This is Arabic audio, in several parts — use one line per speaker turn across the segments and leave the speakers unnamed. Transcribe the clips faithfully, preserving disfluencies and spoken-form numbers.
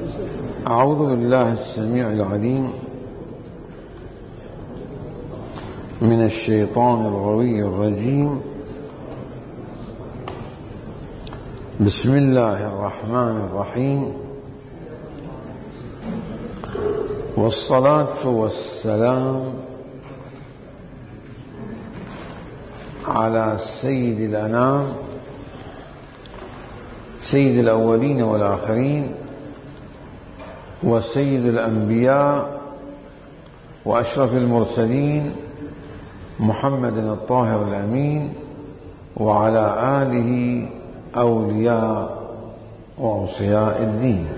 أعوذ بالله السميع العليم من الشيطان الغوي الرجيم. بسم الله الرحمن الرحيم، والصلاة والسلام على سيد الأنام سيد الأولين والآخرين وسيد الأنبياء وأشرف المرسلين محمد الطاهر الأمين، وعلى آله أولياء وأوصياء الدين.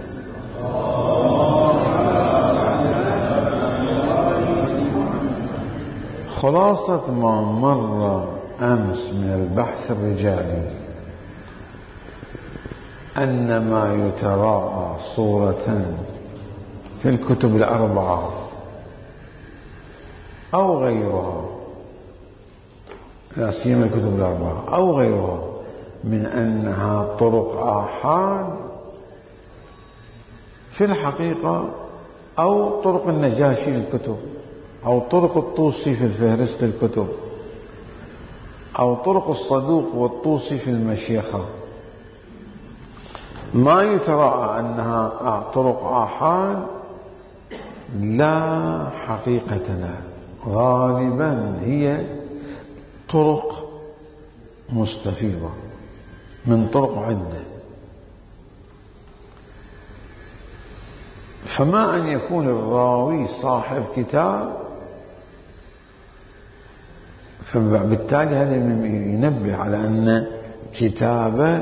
خلاصة ما مر أمس من البحث الرجالي أن ما يتراءى صورة في الكتب الأربعة أو غيرها، لا سيما الكتب الأربعة أو غيرها، من أنها طرق آحاد في الحقيقة، أو طرق النجاشي للكتب، أو طرق الطوسي في الفهرست الكتب، أو طرق الصدوق والطوسي في المشيخة، ما يتراءى أنها طرق آحاد لا حقيقة لها، غالبا هي طرق مستفيضة من طرق عدة. فما أن يكون الراوي صاحب كتاب، فبالتالي هذا ينبه على أن كتابه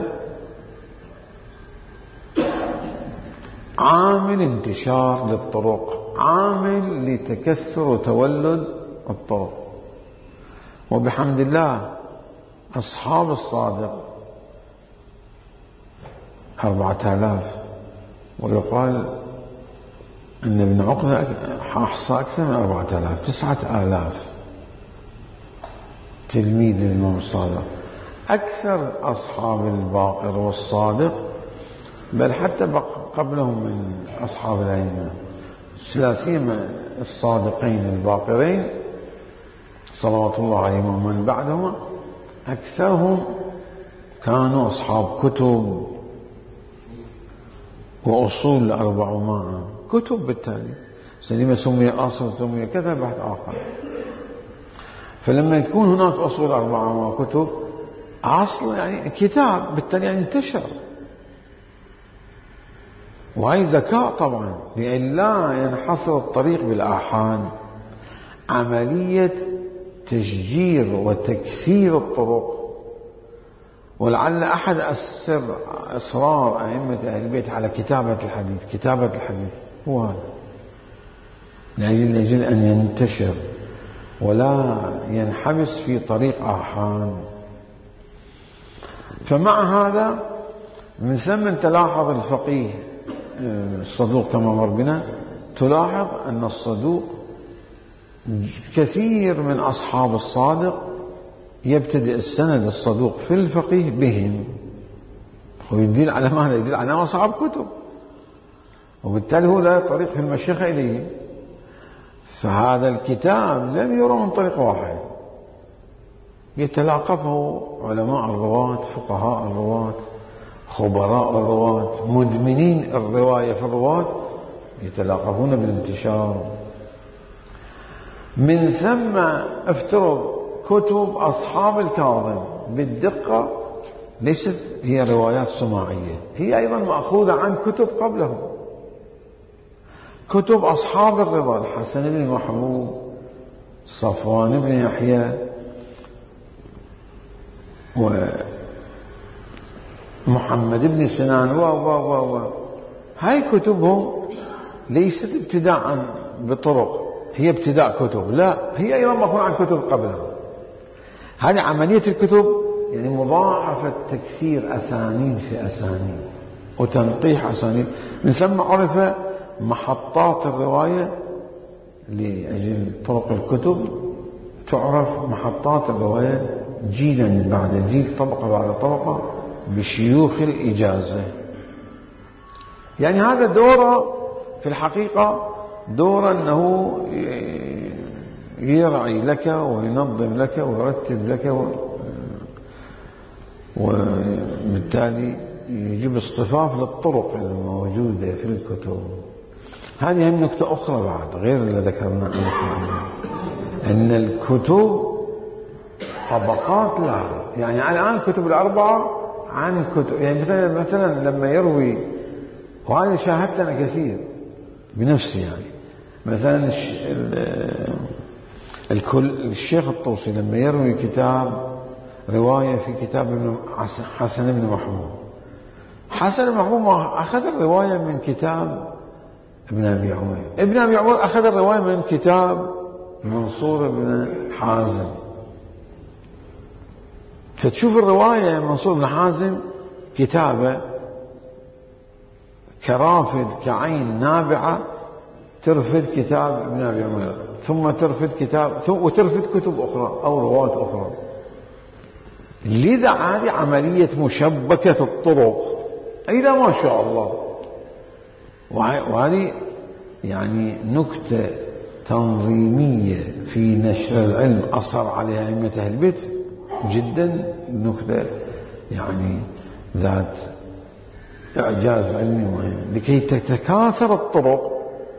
عامل انتشار للطرق، عامل لتكثر وتولد الطرق. وبحمد الله أصحاب الصادق أربعة آلاف، ويقال أن ابن عقدة أحصى أكثر من أربعة آلاف، تسعة آلاف تلميذ للإمام الصادق، أكثر أصحاب الباقر والصادق، بل حتى قبلهم من أصحاب الأئمة، لا سيما الصادقين الباقرين صلوات الله عليهم ومن بعدهم، أكثرهم كانوا أصحاب كتب وأصول الأربعمائة، كتب بالتالي سليمة سمي أصل سمي كذا بحث آخر. فلما يكون هناك أصول أربعمائة كتب، أصل يعني كتاب بالتالي يعني انتشر، وهي ذكاء طبعا، لأن لا ينحصر الطريق بالآحاد، عملية تشجير وتكسير الطرق. ولعل أحد أسر أسرار أئمة أهل البيت على كتابة الحديث كتابة الحديث هو هذا، لأجل, لأجل أن ينتشر ولا ينحبس في طريق آحاد. فمع هذا من ثم تلاحظ الفقيه الصدوق كما مر بنا، تلاحظ أن الصدوق كثير من أصحاب الصادق يبتدئ السند الصدوق في الفقيه بهم، ويدل على ماذا؟ يدل على أصحاب كتب، وبالتالي هو لا طريق في المشيخة إليه. فهذا الكتاب لم يرى من طريق واحد، يتلاقفه علماء الرواة، فقهاء الرواة، خبراء الرواة، مدمنين الرواية في الرواة، يتلاقفون بالانتشار. من ثم افترض كتب أصحاب الكاظم بالدقة ليست هي روايات سماعية، هي أيضا مأخوذة عن كتب قبلهم، كتب أصحاب الرضا، الحسن بن محبوب، صفوان بن يحيى، ومحمد بن سنان و و و و هاي كتبهم ليست ابتداء بطرق، هي ابتداء كتب، لا هي أيضا مأخوذة عن كتب قبلهم. هذه عملية الكتب يعني مضاعفة تكثير أسانيد في أسانيد وتنقيح أسانيد. من ثم عرف محطات الرواية لأجل طرق الكتب، تعرف محطات الرواية جيلا بعد جيل، طبقة بعد طبقة، بشيوخ الإجازة. يعني هذا دوره في الحقيقة، دور أنه يرعي لك وينظم لك ويرتب لك، وبالتالي يجيب اصطفاف للطرق الموجودة في الكتب. هذه هم نكتة أخرى بعد غير اللي ذكرنا أن الكتب طبقات لها. يعني الآن كتب الأربعة عن كتب، يعني مثلا مثلا لما يروي، وهذا شاهدت أنا كثير بنفسي، يعني مثلا الشيخ الطوسي لما يروي كتاب رواية في كتاب ابن حسن بن محمود، حسن بن محمود أخذ الرواية من كتاب ابن أبي عمر، ابن أبي عمر أخذ الرواية من كتاب منصور بن حازم. فتشوف الرواية منصور بن حازم كتابة كرافد كعين نابعة ترفد كتاب ابن أبي عمر، ثم ترفد كتاب وترفد كتب أخرى أو روايات أخرى. لذا هذه عملية مشبكة الطرق إلى ما شاء الله. وهذه يعني نكتة تنظيمية في نشر العلم أصر عليها أئمة أهل البيت جدا، نكتة يعني ذات إعجاز علمي مهم، لكي تتكاثر الطرق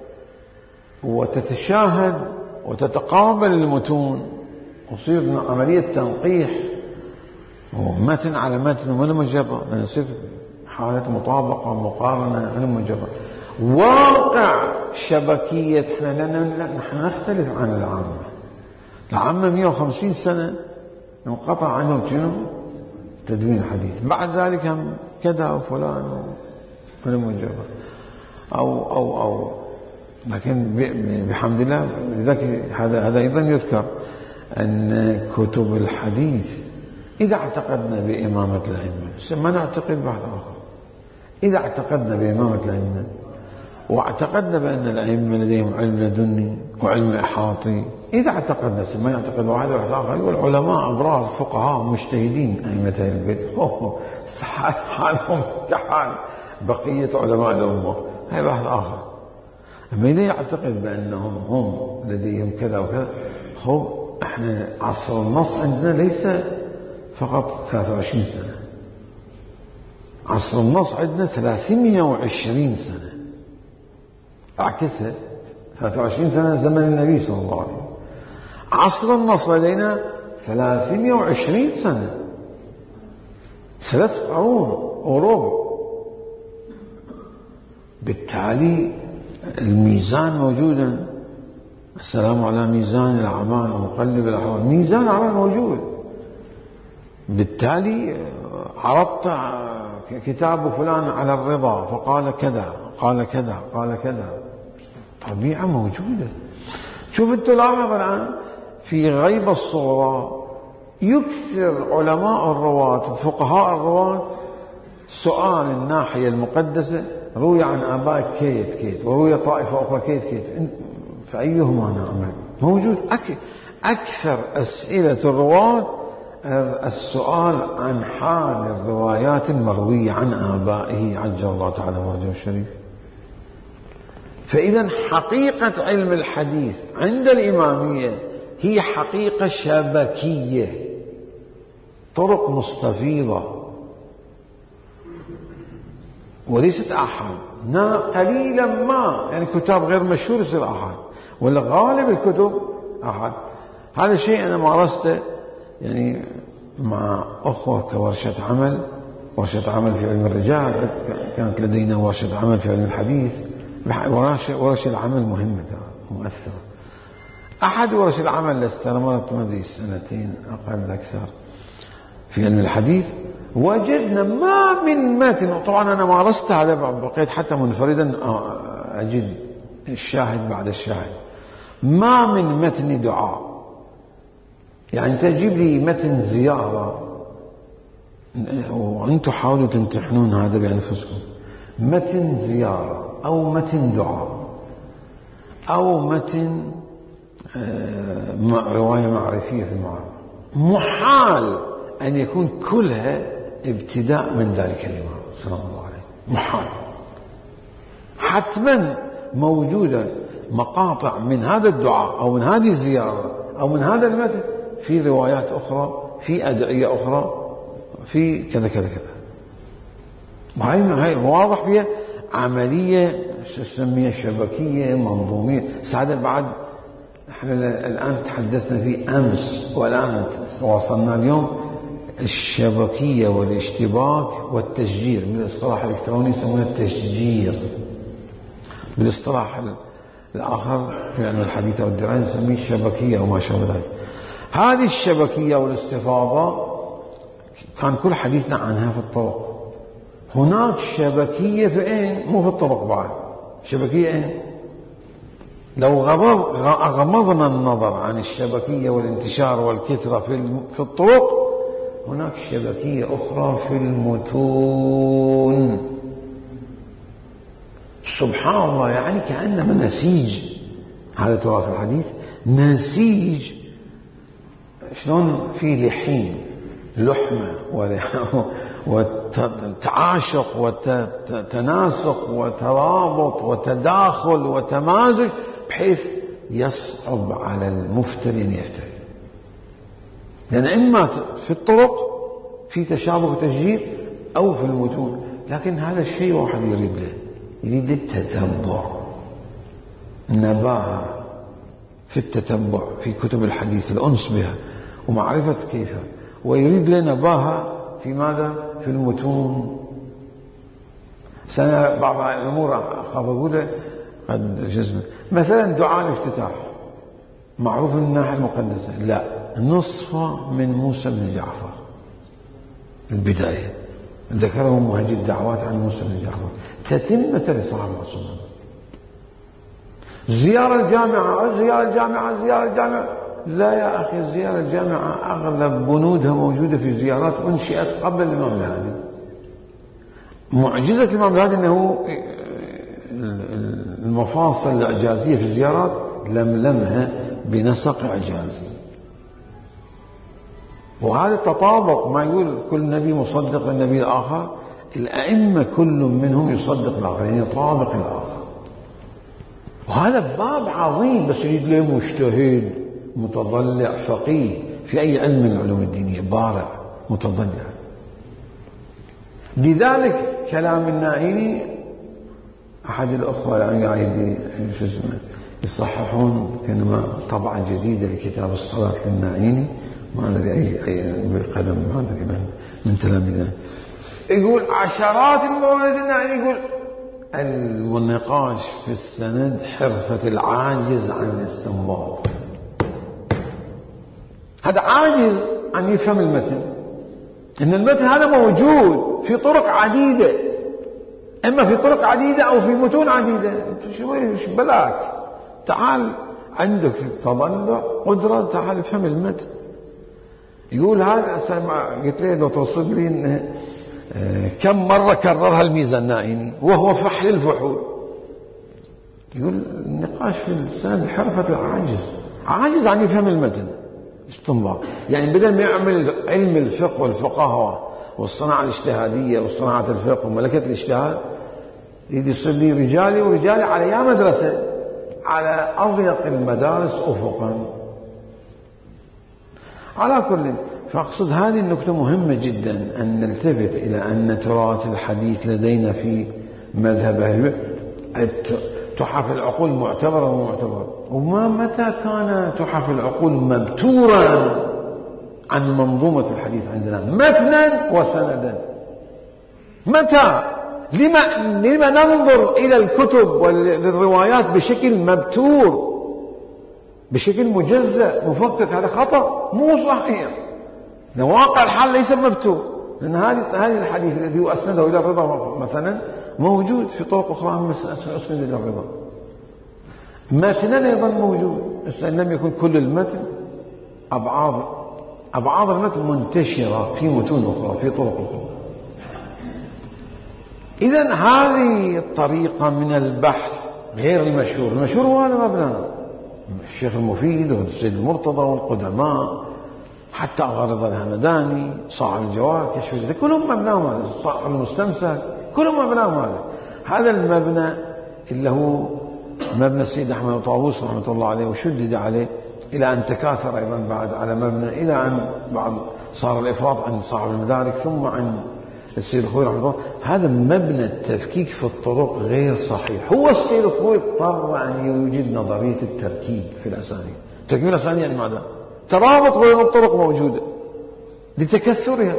وتتشاهد وتتقابل المتون ويصير عملية تنقيح ومتن على متن ولا مجرد، يصير حالة مطابقة ومقارنة على مجرد. واقع شبكية احنا لأن نحن نختلف عن العامة. العامة مئة وخمسين سنة انقطع عنهم شنو؟ تدوين الحديث، بعد ذلك هم كذا وفلان ولا مجرد أو أو أو لكن بحمد الله لذلك هذا هذا أيضا يذكر أن كتب الحديث إذا اعتقدنا بإمامة الأئمة ما نعتقد بعد آخر. إذا اعتقدنا بإمامة الأئمة واعتقدنا بأن الأئمة لديهم علم لدني وعلم إحاطي، إذا اعتقدنا ما يعتقد واحد واحد آخر، والعلماء أبرار فقهاء مجتهدين أئمة أهل البيت حالهم كحال بقية علماء الأمة، هي بحث آخر. أما إذا يعتقد بأنهم هم لديهم كذا وكذا، هو احنا عصر النص عندنا ليس فقط ثلاثة وعشرين سنة، عصر النص عندنا ثلاثمئة وعشرين سنة، أعكسها ثلاثة وعشرين سنة زمن النبي صلى الله عليه وسلم، عصر النص لدينا ثلاثمئة وعشرين سنة، ثلاث قرون وربع. بالتالي الميزان موجودا، السلام على ميزان الأعمال ومقلب الأحوال، ميزان الأعمال موجود. بالتالي عرضت كتاب فلان على الرضا فقال كذا قال كذا قال كذا، طبيعة موجودة. شوف انت لاحظ الآن في غيب الصغرى يكثر علماء الرواة وفقهاء الرواة سؤال الناحية المقدسة، روي عن آباء كيت كيت وروي طائفة أخرى كيت كيت، فأيهما نعمل؟ موجود. أكثر أسئلة الرواة السؤال عن حال الروايات المروية عن آبائه عجل الله تعالى فرجه الشريف. فإذا حقيقة علم الحديث عند الإمامية هي حقيقة شبكية، طرق مستفيضة وليست أحد. قليلا ما يعني كتاب غير مشهور يصير أحد، ولا غالب الكتب أحد. هذا الشيء أنا مارسته يعني مع أخوة كورشة عمل، ورشة عمل في علم الرجال، كانت لدينا ورشة عمل في علم الحديث. ورشة العمل مهمة مؤثرة. أحد ورش العمل اللي استمرت مدى سنتين أقل أكثر في علم الحديث، وجدنا ما من متن، طبعا أنا مارست هذا بقيت حتى منفردا أجد الشاهد بعد الشاهد، ما من متن دعاء. يعني تجيب لي متن زيارة وأنتم حاولوا تمتحنون هذا بأنفسكم، متن زيارة أو متن دعاء أو متن رواية معرفية في المعارف، محال أن يكون كلها ابتداء من ذلك الإمام صلى الله عليه وسلم، محال. حتما موجودة مقاطع من هذا الدعاء أو من هذه الزيارة أو من هذا المتن في روايات أخرى، في أدعية أخرى، في كذا كذا كذا. وهي واضح فيها عملية نسميها شبكية منظومية. سعادة بعد احنا الآن تحدثنا في أمس والآن وصلنا اليوم الشبكية والاشتباك والتشجير. بالاصطلاح الإلكتروني يسمونه التشجير، بالاصطلاح الآخر في علم الحديث والدراية نسميه الشبكية وما شابه ذلك. هذه الشبكية والاستفاضة كان كل حديثنا عنها في الطرق. هناك شبكية في أين؟ مو في الطرق بعد. شبكية أين؟ لو غمضنا النظر عن الشبكية والانتشار والكثرة في الطرق، هناك شبكية أخرى في المتون. سبحان الله، يعني كأنما نسيج. هذا تراث الحديث نسيج. شلون في لحين لحمة وتعاشق وتناسق وترابط وتداخل وتمازج بحيث يصعب على المفتري أن يفتري. لأن إما في الطرق في تشابه وتشجير أو في المتون. لكن هذا الشيء واحد يريد له، يريد التتبع، النباهة في التتبع في كتب الحديث، الأنس بها ومعرفة كيف، ويريد له نباهة في ماذا؟ في المتون. سنة بعض الأمور أخاف أقوله قد جزم. مثلا دعاء الافتتاح معروف من الناحية المقدسة، لا، نصفه من موسى بن جعفر. البداية ذكره مهاجي الدعوات عن موسى بن جعفر، تتمة لصاحب الرسول. زيارة الجامعة، زيارة الجامعة، زيارة الجامعة، لا يا أخي، الزيارة الجامعة أغلب بنودها موجودة في زيارات أنشئت قبل الإمام الهادي. معجزة الإمام الهادي أنه المفاصل الإعجازية في الزيارات لملمها بنسق إعجازي. وهذا التطابق، ما يقول كل نبي مصدق للنبي الآخر، الأئمة كل منهم يصدق الآخر، يعني يطابق الآخر. وهذا باب عظيم، بس يريد له مجتهد متضلع فقيه في أي علم من العلوم الدينية، بارع متضلع. لذلك كلام النائيني، أحد الأخوة يعني يصححون كلمة طبعة جديدة لكتاب الصلاة للنائيني، ما أدري أي أي بالقلم، ما أدري من من تلاميذه، يقول عشرات الموارد النائيني، يقول النقاش في السند حرفة العاجز عن الاستنباط. هذا عاجز عن يفهم المتن، إن المتن هذا موجود في طرق عديدة، إما في طرق عديدة أو في متون عديدة. شوي بلاك، تعال عندك تضلع قدرة، تعال افهم المتن. يقول هذا، قلت له لو توصف لي إنه كم مرة كررها الميزان النائيني وهو فحل الفحول. يقول النقاش في السند حرفة العاجز، عاجز عن يفهم المتن استنباط. يعني بدل ما يعمل علم الفقه والفقهاء والصناعة الاجتهادية وصناعة الفقه وملكة الاجتهاد، يريد يصير لي رجالي ورجالي على يا مدرسة، على أضيق المدارس أفقا. على كل، فأقصد هذه النكتة مهمة جدا، أن نلتفت إلى أن تراث الحديث لدينا في مذهب أهل تحف العقول معتبرة ومعتبرة. وما متى كان تحف العقول مبتورا عن منظومة الحديث عندنا متنا وسندا؟ متى؟ لما, لما ننظر إلى الكتب والروايات بشكل مبتور، بشكل مجزأ مفكك؟ هذا خطأ، مو صحيح. واقع الحال ليس مبتور، لأن هذه هذه الحديث الذي هو أسنده إلى الرضا مثلا موجود في طرق أخرى أسند إلى الرضا. متنا أيضا موجود، إن لم يكن كل المتن، أبعاض أبعاض المتن منتشرة في متون أخرى في طرق أخرى. إذن هذه الطريقة من البحث غير المشهور. المشهور هو هذا مبناه الشيخ المفيد والسيد المرتضى والقدماء، حتى غرض الهمداني، صاحب الجوار، كشف الذكر، كلهم مبناهم هذا، صاحب المستمسك، كلهم مبناهم هذا. هذا المبنى اللي هو مبنى السيد أحمد بن طاووس رحمة الله عليه، وشدد عليه إلى أن تكاثر أيضا بعد على مبنى، إلى أن بعد صار الإفراط عند صاحب المدارك ثم عند السيد الخوئي رحمه الله. هذا مبنى التفكيك في الطرق غير صحيح. هو السيد الخوئي اضطر أن يوجد نظرية التركيب في الأسانيد. التركيب الأسانيد يعني ماذا؟ ترابط بين الطرق موجودة لتكثرها.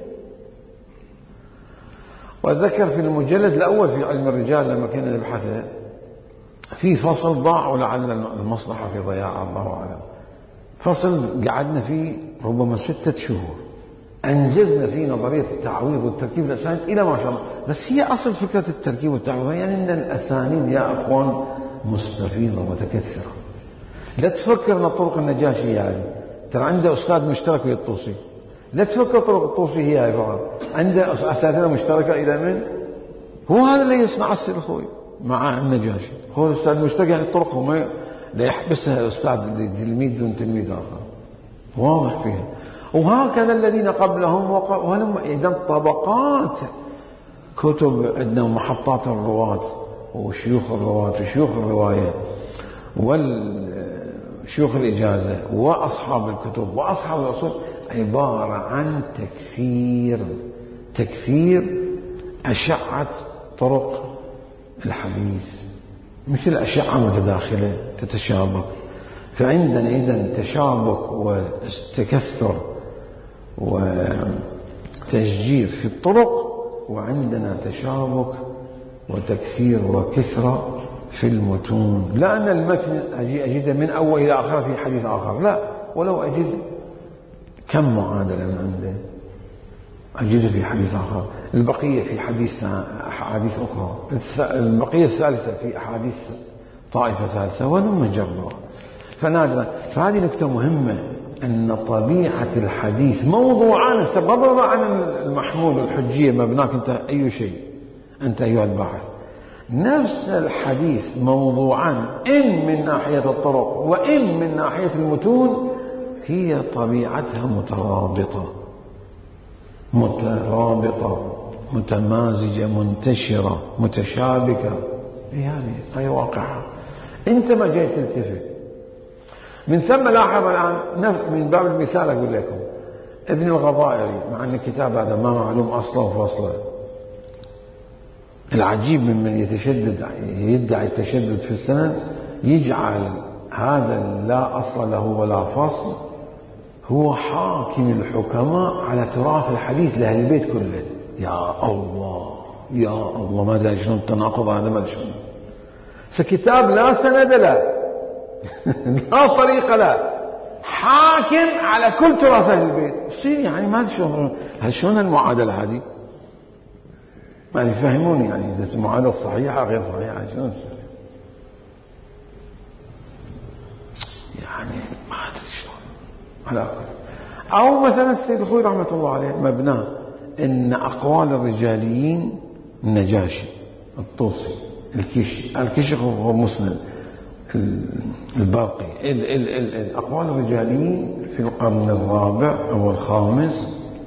وأتذكر في المجلد الأول في علم الرجال لما كنا نبحثه في فصل ضاع، ولعل المصلحة في ضياع الله أعلم، فصل قعدنا فيه ربما ستة شهور أنجزنا فيه نظرية التعويض والتركيب الأسانيد إلى ما شاء الله. بس هي أصل فكرة التركيب والتعويض يعني أن الأسانيد يا أخوان مستفيضة متكثرة. لا تفكر أن طرق النجاشي هي هذه، ترى عنده أستاذ مشترك ويا الطوسي. لا تفكر طرق الطوسي هي هاي فقط، عنده أساتذة مشتركة إلى من؟ هو هذا اللي يصنع السيد الخوئي مع النجاشي. هو الأستاذ المشترك يعني الطرق ما لا يحبسها الأستاذ تلميذ دون تلميذ آخر، واضح فيها. وهكذا الذين قبلهم ولم. إذن طبقات كتب عندنا محطات الرواة وشيوخ الرواة وشيوخ الرواية والشيوخ الإجازة وأصحاب الكتب وأصحاب الأصول عبارة عن تكثير تكثير أشعة طرق الحديث، مثل أشعة متداخلة تتشابك. فعندنا إذن تشابك وتكثر وتشجير في الطرق، وعندنا تشابك وتكثير وكثرة في المتون. لا أن المتن أجي أجد من أول إلى آخر في حديث آخر، لا، ولو أجد كم معادلة من عنده أجد في حديث آخر، البقية في حديث أحاديث أخرى، البقية الثالثة في أحاديث طائفة ثالثة، ولم جربها. فنادرا. فهذه نكتة مهمة، أن طبيعة الحديث موضوعان بغض عن المحمول والحجية مبناك أنت أي شيء أنت أيها الباحث. نفس الحديث موضوعان، إن من ناحية الطرق وإن من ناحية المتون، هي طبيعتها مترابطة مترابطة متمازجة منتشرة متشابكة. هي هذه هي واقعها، أنت ما جاي تلتفت. من ثم لاحظ الآن من باب المثال أقول لكم ابن الغضائري، مع أن الكتاب هذا ما معلوم أصله وفصله. العجيب ممن يتشدد يدعي التشدد في السند يجعل هذا لا أصل له ولا فصل هو حاكم الحكماء على تراث الحديث لأهل البيت كله. يا الله يا الله، ما أدري شلون التناقض هذا، ما أدري شلون. فكتاب لا سند له لا طريقة له، حاكم على كل تراث أهل البيت. يصير يعني ما أدري شلون شلون المعادلة هذه، ما يفهموني يعني إذا المعادلة صحيحة غير صحيحة شلون تصير يعني ما أدري شلون. على أو مثلا السيد الخوئي رحمة الله عليه مبناه إن أقوال الرجاليين النجاشي الطوسي الكشي الكشي هو مسند الباقي ال ال ال الأقوال الرجاليين في القرن الرابع أو الخامس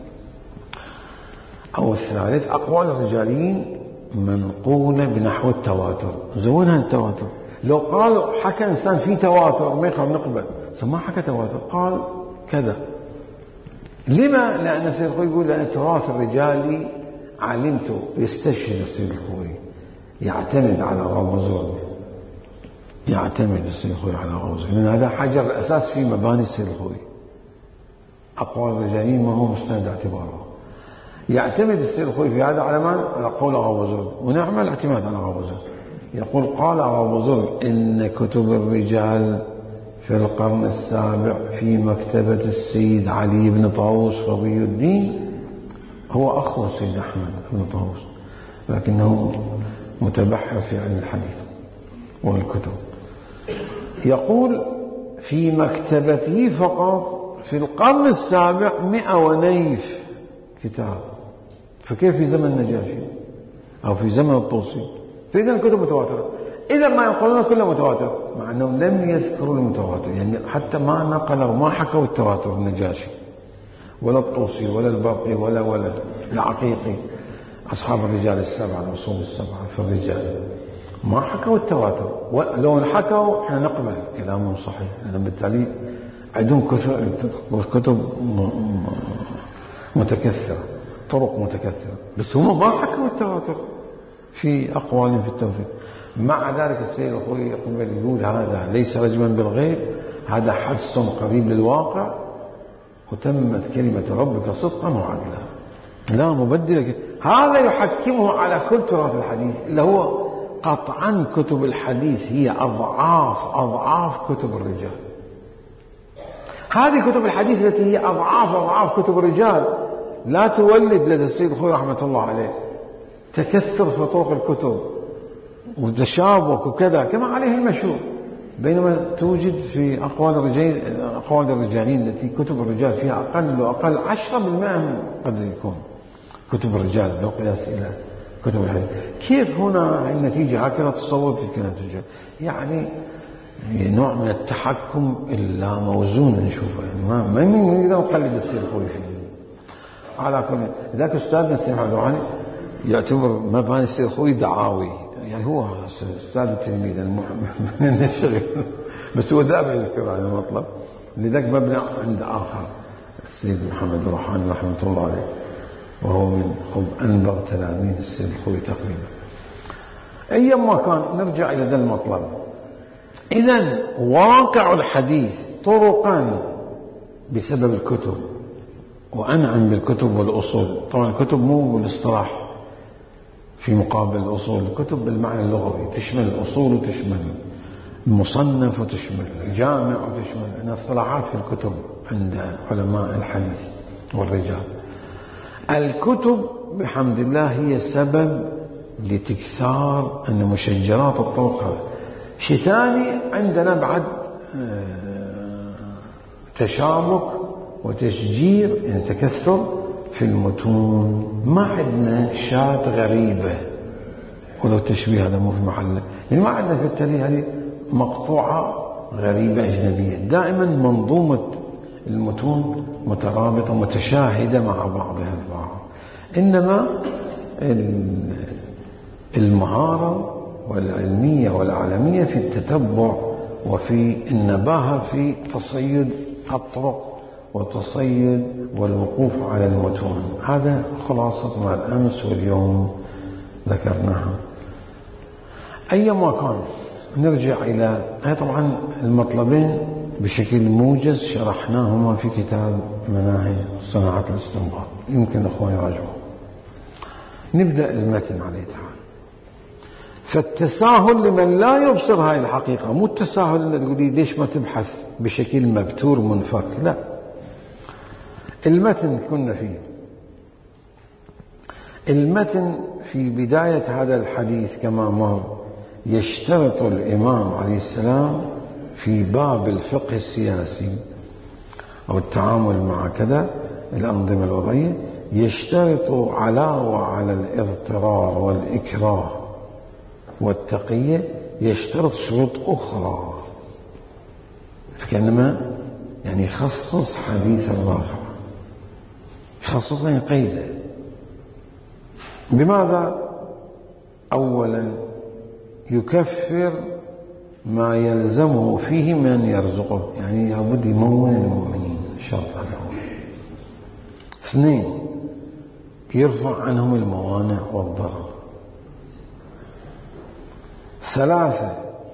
أو الثالث، أقوال الرجاليين منقولة بنحو التواتر. زونها التواتر. لو قالوا حكى إنسان في تواتر ما يخاف نقبل، ما حكى تواتر، قال كذا. لما؟ لأن السيد الخوئي يقول لأن التراث الرجالي علمته، يستشهد السيد الخوئي يعتمد على غوزون، يعتمد السيد الخوئي على غوزون، لأن هذا حجر الأساس في مباني السيد الخوئي. أقوال الرجاليين ما هو مستند اعتباره. يعتمد السيد الخوئي في هذا على من؟ على قول غوزون، ونعم الاعتماد على غوزون. يقول قال غوزون إن كتب الرجال في القرن السابع في مكتبة السيد علي بن طاووس فضي الدين، هو أخو السيد أحمد بن طاووس لكنه متبحر في علم الحديث والكتب. يقول في مكتبته فقط في القرن السابع مئة ونيف كتاب. فكيف في زمن النجاشي أو في زمن الطوسي؟ فإذا الكتب متواترة. إذا ما ينقلون كله متواتر، مع أنهم لم يذكروا المتواتر، يعني حتى ما نقلوا ما حكوا التواتر النجاشي ولا الطوسي ولا الباقي ولا ولا العقيقي، أصحاب الرجال السبعة الأصول السبعة في الرجال ما حكوا التواتر، ولو حكوا احنا نقبل كلامهم صحيح، لأن بالتالي عندهم كتب متكثرة، طرق متكثرة، بس هم ما حكوا التواتر في أقوال في التواتر. مع ذلك السيد الخوئي يقول هذا ليس رجما بالغيب، هذا حدث قريب للواقع، وتمت كلمة ربك صدقا وعدلا لا مبدل. هذا يحكمه على كل تراث الحديث، اللي هو قطعا كتب الحديث هي أضعاف أضعاف كتب الرجال. هذه كتب الحديث التي هي أضعاف أضعاف كتب الرجال لا تولد لدى السيد الخوئي رحمة الله عليه تكثر في طرق الكتب وتشابك وكذا كما عليه المشهور، بينما توجد في أقوال الرجال أقوال الرجالين التي كتب الرجال فيها أقل وأقل عشرة بالمئة قد يكون كتب الرجال بالقياس إلى كتب الحديث. كيف هنا النتيجة هكذا تصور تلك النتيجة؟ يعني نوع من التحكم إلا موزون نشوفه، يعني ما ما نقدر نقلد السيد الخوئي فيه. على كل ذاك أستاذنا السيد محمد الروحاني يعتبر مباني السيد الخوئي دعاوي، يعني هو أستاذ التلميذ من الشغل، بس هو دائما يذكر هذا المطلب. لذلك مبنى عند آخر السيد محمد الروحاني رحمة الله عليه، وهو من أنبغ تلاميذ السيد الخوئي تقريبا. أيما كان نرجع إلى ذا المطلب. إذن واقع الحديث طرقا بسبب الكتب، وأنعم بالكتب والأصول. طبعا الكتب مو بالاصطلاح في مقابل الأصول، الكتب بالمعنى اللغوي تشمل الأصول وتشمل المصنف وتشمل الجامع وتشمل أن اصطلاحات في الكتب عند علماء الحديث والرجال. الكتب بحمد الله هي سبب لتكثار أن مشجرات الطرق هذا. شيء ثاني عندنا بعد تشابك وتشجير يعني تكثر في المتون، ما عندنا شات غريبة، ولو تشبيه هذا مو في محله، يعني ما عندنا في التاريخ هذه مقطوعة غريبة أجنبية، دائما منظومة المتون مترابطة متشاهدة مع بعضها البعض. إنما المهارة والعلمية والعالمية في التتبع وفي النباهة في تصيد الطرق وتصيد والوقوف على المتون. هذا خلاصة ما الأمس واليوم ذكرناها. أيما كان نرجع إلى طبعا المطلبين بشكل موجز شرحناهما في كتاب مناهج صناعة الاستنباط، يمكن الأخوان يراجعوا. نبدأ المتن عليه تعالى. فالتساهل لمن لا يبصر هاي الحقيقة، مو التساهل اللي تقولي ليش ما تبحث بشكل مبتور منفك، لا. المتن كنا فيه، المتن في بداية هذا الحديث كما مر يشترط الإمام عليه السلام في باب الفقه السياسي أو التعامل مع كذا الأنظمة الوضعية، يشترط علاوة على الاضطرار والإكراه والتقية يشترط شروط أخرى، فكأنما يعني يخصص حديث الرافع، يخصص يعني قيده. بماذا؟ أولا يكفر ما يلزمه فيه من يرزقه، يعني لابد يمون المؤمنين، شرط هذا هو. اثنين يرفع عنهم الموانع والضرر. ثلاثة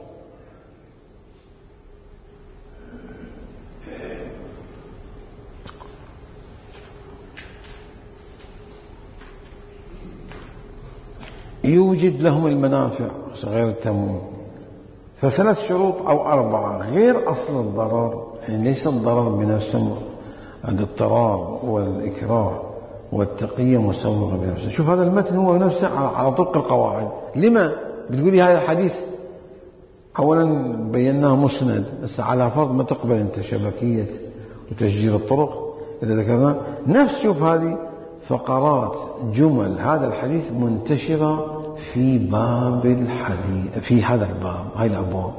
يوجد لهم المنافع غير التموين. فثلاث شروط أو أربعة غير أصل الضرر، يعني ليس الضرر بنفسه، الاضطرار والإكراه والتقية مسوغة بنفسه. شوف هذا المتن هو نفسه على طبق القواعد. لما بتقولي هذا الحديث؟ أولا بيناه مسند، بس على فرض ما تقبل أنت شبكية وتسجيل الطرق إذا ذكرنا نفس. شوف هذه فقرات جمل هذا الحديث منتشرة في باب الحديث، في هذا الباب، هاي الأبواب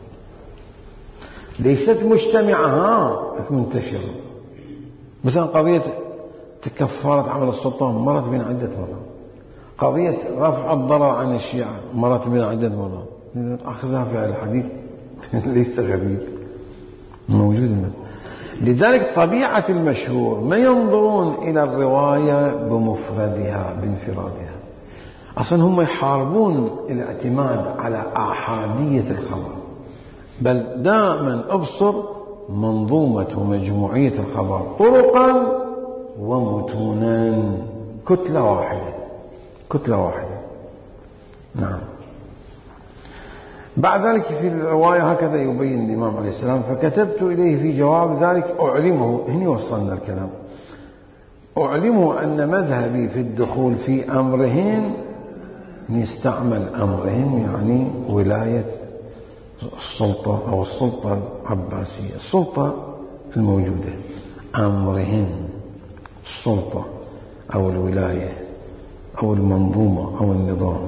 ليست مجتمعة، ها منتشرة. مثلا قضية كفارة عمل السلطان مرت بين عدة مرات، قضية رفع الضرر عن الشيعة مرت بنا عدة مرات أخذها في هذا الحديث ليس غريب موجود. لذلك طبيعة المشهور ما ينظرون إلى الرواية بمفردها بانفرادها، أصلا هم يحاربون الاعتماد على أحادية الخبر، بل دائما أبصر منظومة ومجموعية الخبر طرقا ومتونا، كتلة واحدة كتلة واحدة. نعم. بعد ذلك في الرواية هكذا يبين الإمام عليه السلام: فكتبت إليه في جواب ذلك أعلمه، هنا وصلنا الكلام، أعلمه أن مذهبي في الدخول في أمرهن، نستعمل أمرهن يعني ولاية السلطة أو السلطة العباسية، السلطة الموجودة، أمرهن السلطة أو الولاية أو المنظومة أو النظام.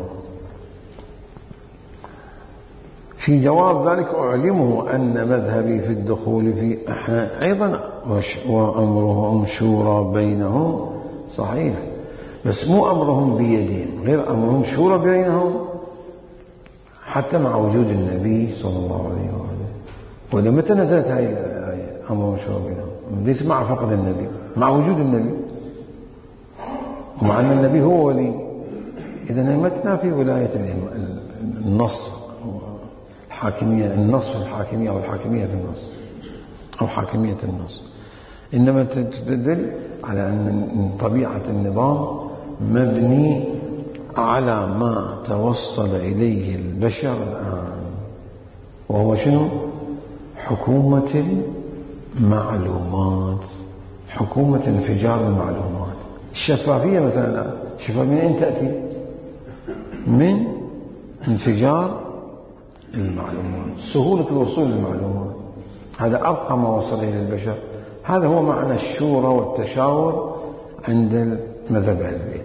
في جواب ذلك أعلمه أن مذهبي في الدخول في أحنا أيضا وأمرهم شورى بينهم، صحيح، بس مو أمرهم بيدهم، غير أمرهم شورى بينهم حتى مع وجود النبي صلى الله عليه وآله. وإذا متى نزلت هذه الآية أمرهم شورى بينهم؟ ليس مع فقد النبي، مع وجود النبي، ومع أن النبي هو ولي. إذا ما تنافي ولاية النص الحاكمية، النص في الحاكمية أو الحاكمية في النص أو حاكمية النص، إنما تدل على أن طبيعة النظام مبني على ما توصل إليه البشر الآن، وهو شنو؟ حكومة المعلومات، حكومة انفجار المعلومات. الشفافية مثلا، الشفافية من أين تأتي؟ من انفجار المعلومات، سهولة الوصول للمعلومات، هذا أرقى ما وصل إليه البشر. هذا هو معنى الشورى والتشاور عند مذهب أهل البيت،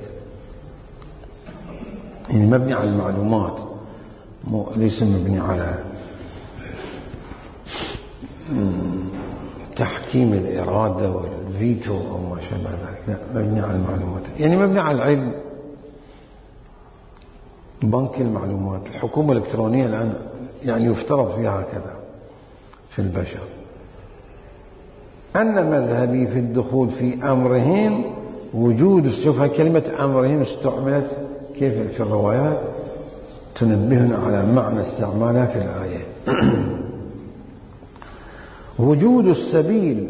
يعني مبني على المعلومات، ليس مبني على تحكيم الإرادة والفيتو أو ما شابه ذلك، لا، مبني على المعلومات، يعني مبني على العلم. بنك المعلومات، الحكومة الإلكترونية الآن يعني يفترض فيها هكذا في البشر. أن مذهبي في الدخول في أمرهم وجود، شوف كلمة أمرهم استعملت كيف في الروايات، تنبهنا على معنى استعمالها في الآية. وجود السبيل،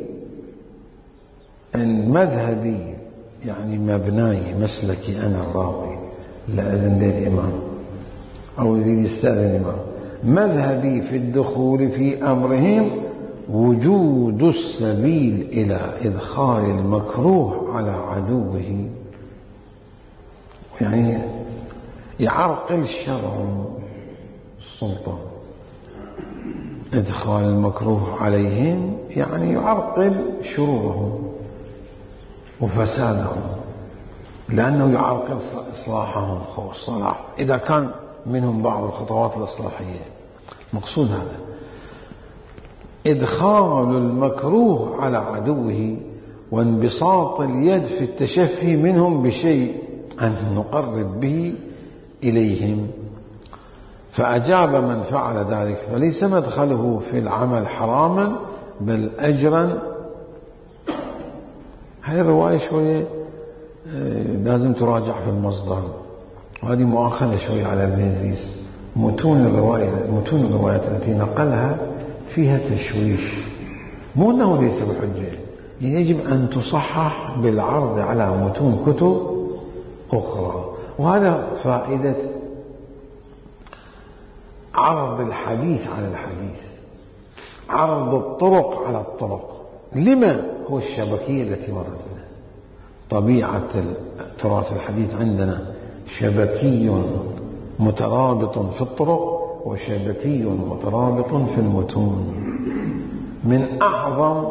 أن مذهبي يعني مبناي مسلكي أنا الراوي، لا أذن للإمام أو يريد يستأذن الإمام، مذهبي في الدخول في أمرهم وجود السبيل إلى إدخال المكروه على عدوه، يعني يعرقل الشرع السلطة، إدخال المكروه عليهم يعني يعرقل شرورهم وفسادهم، لأنه يعرقل إصلاحهم والصلاح إذا كان منهم بعض الخطوات الإصلاحية. مقصود هذا إدخال المكروه على عدوه وانبساط اليد في التشفي منهم بشيء أن نقرب به إليهم. فأجاب من فعل ذلك، فليس مدخله في العمل حراما بل أجرا. هذه الرواية شوية لازم تراجع في المصدر، وهذه مؤاخذة شوية على البيزيس. متون الرواية متون الروايات التي نقلها فيها تشويش، مو أنه ليس بحجة، يجب أن تصحح بالعرض على متون كتب أخرى. وهذا فائدة عرض الحديث على الحديث، عرض الطرق على الطرق. لما؟ هو الشبكية التي مرت بنا. طبيعة تراث الحديث عندنا شبكي مترابط في الطرق وشبكي مترابط في المتون. من أعظم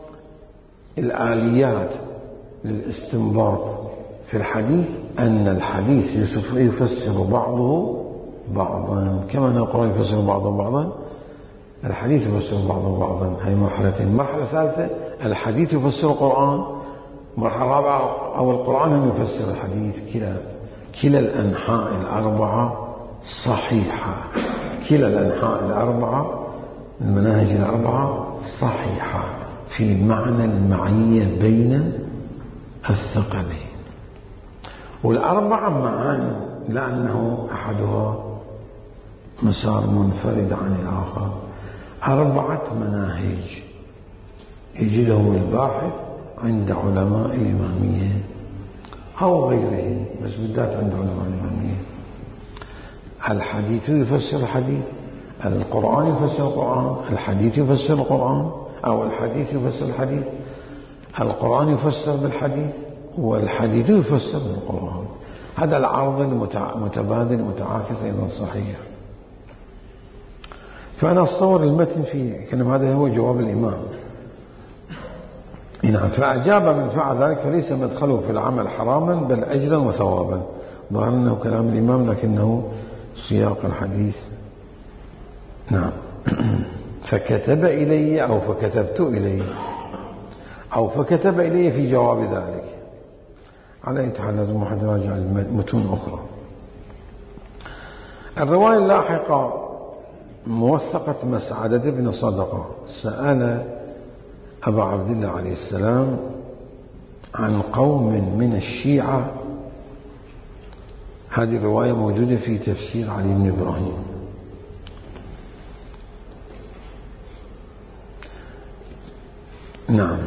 الآليات للاستنباط في الحديث أن الحديث يفسر بعضه بعضا، كما أن القرآن يفسر بعضه بعضا، الحديث يفسر بعضه بعضا. هذه مرحلتين. مرحلة ثالثة الحديث يفسر القرآن، مرحلة رابعة أو القرآن هم يفسر الحديث. كلا كلا الأنحاء الأربعة صحيحة، كلا الأنحاء الأربعة المناهج الأربعة صحيحة في معنى المعية بين الثقلين. والأربعة معا لأنه أحدها مسار منفرد عن الآخر، أربعة مناهج يجده الباحث عند علماء الإمامية أو غيرهم، بس بالذات عند علماء الإمامية. الحديث يفسر الحديث، القرآن يفسر القرآن، الحديث يفسر القرآن، أو الحديث يفسر الحديث، القرآن يفسر بالحديث، والحديث يفسر بالقرآن. هذا العرض المتبادل المتعاكس أيضا صحيح. فأنا أتصور المتن في كلام هذا هو جواب الإمام. نعم. فأجاب من فعل ذلك فليس مدخله في العمل حراما بل أجرا وثوابا. ظهر أنه كلام الإمام لكنه سياق الحديث. نعم. فكتب إلي أو فكتبت إلي أو فكتب إلي في جواب ذلك. على أي حال لازم واحد يراجع المتون أخرى. الرواية اللاحقة موثقة مسعدة بن صدقة سأل أبا عبد الله عليه السلام عن قوم من الشيعة. هذه الرواية موجودة في تفسير علي بن إبراهيم. نعم.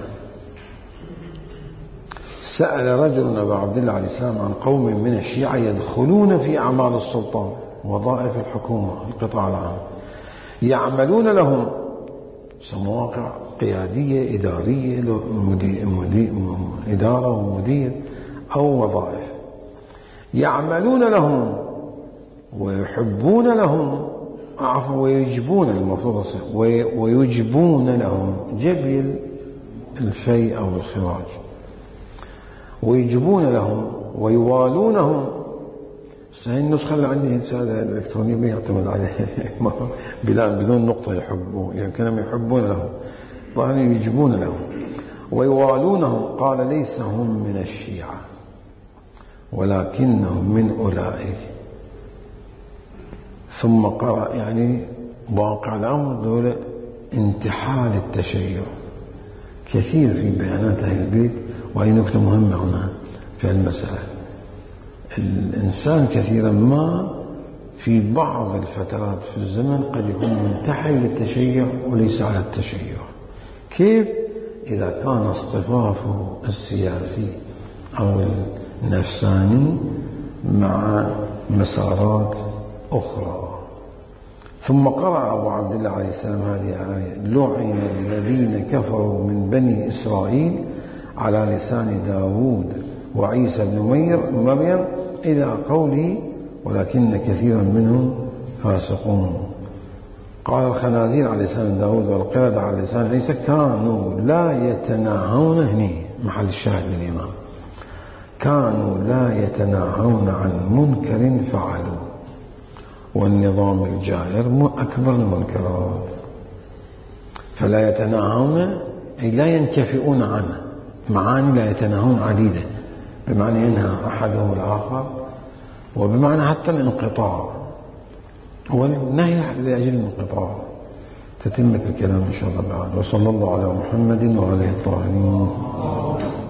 سأل رجل أبا عبد الله عليه السلام عن قوم من الشيعة يدخلون في أعمال السلطان وظائف الحكومة القطاع العام، يعملون لهم مواقع قيادية إدارية مدير مدير إدارة ومدير أو وظائف، يعملون لهم ويحبون لهم عفوا ويجبون المفروض ويجبون لهم جبل الفيء أو الخراج، ويجبون لهم ويوالونهم. هذه النسخة اللي عندي رسالة الإلكترونية ما يعتمد عليها بلا بدون نقطة يحبون، يعني كانوا يحبون لهم طبعا يجبون لهم ويوالونهم. قال ليس هم من الشيعة ولكنهم من أولئك. ثم قرأ يعني واقع الأمر دول انتحال التشيع كثير في بيانات أهل البيت. وهي نقطة مهمة هنا في المسألة. الإنسان كثيرا ما في بعض الفترات في الزمن قد يكون منتحل للتشيع وليس على التشيع. كيف؟ إذا كان اصطفافه السياسي أو النفساني مع مسارات أخرى. ثم قرأ أبو عبد الله عليه السلام هذه الآية: لعن الذين كفروا من بني إسرائيل على لسان داود وعيسى بن مريم إلى قوله ولكن كثيرا منهم فاسقون. قال الخنازير على لسان داود والقردة على لسان عيسى كانوا لا يتناهون، هني محل الشاهد للإمام، كانوا لا يتناهون عن منكر فعلوا. والنظام الجائر أكبر المنكرات، فلا يتناهون أي لا ينكفئون عنه. معاني لا يتناهون عديدة، بمعنى ينهى أحدهم الآخر، وبمعنى حتى الانقطاع، والنهي لأجل الانقطاع. تتمة الكلام إن شاء الله بعد. وصلى الله على محمد وعلى آله الطاهرين.